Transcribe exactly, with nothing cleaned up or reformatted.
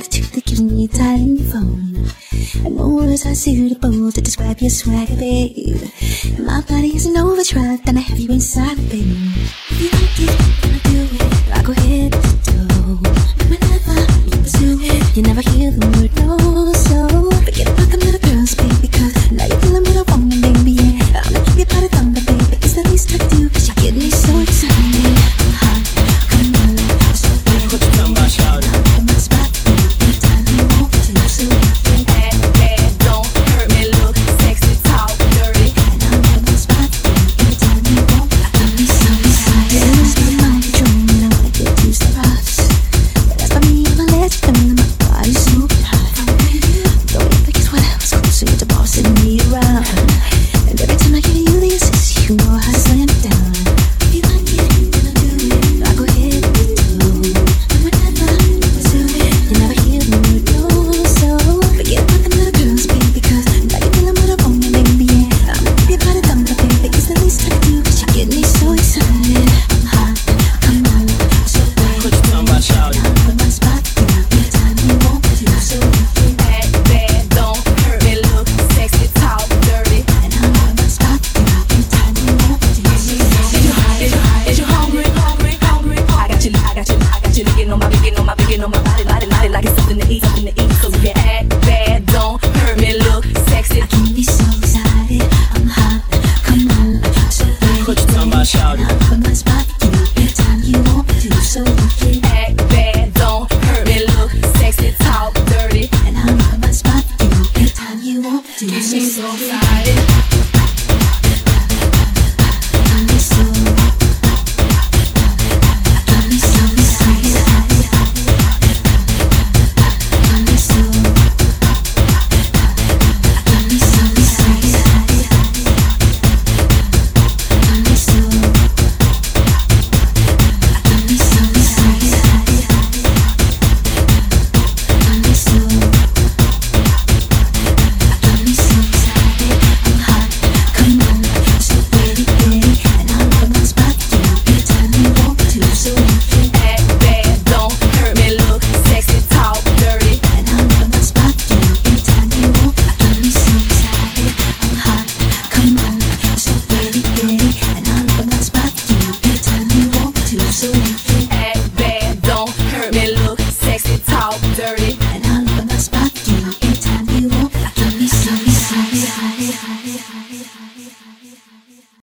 to the giving you telephone. And no words are suitable to describe your swagger, babe. And my body is an overdrive, then I have you inside, babe. If you like it, then I'll do it. I'll go ahead and do. Whenever you pursue it, you never hear the word no. So forget about them little girls, baby, because now you're feeling what I want, baby. Yeah, I'ma keep your body thunder, baby. It's the least I can do, cause you get me so excited. I'm hot, come on, so bad. What you talking about, shawty? I'm in my spot, every time you want to, so bad, bad, don't hurt me, look sexy, talk dirty. and I'm in my spot, every time you want to, I'm so excited. Lose my mind control, and I wanna get used to us. But that's by me, I'ma let you know my body's smoking hot. Don't even think it's what I was close, so you're the boss and me around. And every time I give you the assist, you know how to slam it down. If you like it, then I'll do it. I'll go ahead and do. And whenever you pursue it, you never hear the word no. So forget about them little girls, baby, because now you're feeling what I want, baby. Yeah, I'ma keep your body thunder, baby. It's the least I can do, cause you get me so excited. I'm hot, come on, so bad. What you talking about, shawty? I'm in my spot, every time you want to, so Bad, bad, don't hurt me, look sexy, talk dirty. and I'm in my spot, every time you want to, so Is you, is you, is you hungry, hungry, hungry? I got you, I got you, I got you licking on my, licking on my, licking on my body, body, body, like it's something to eat, something to eat. So bad, bad, don't hurt me, look sexy. I can be so excited. I'm hot, come on, so bad. What you talking about, shawty? I'm in my spot, every time you want to, so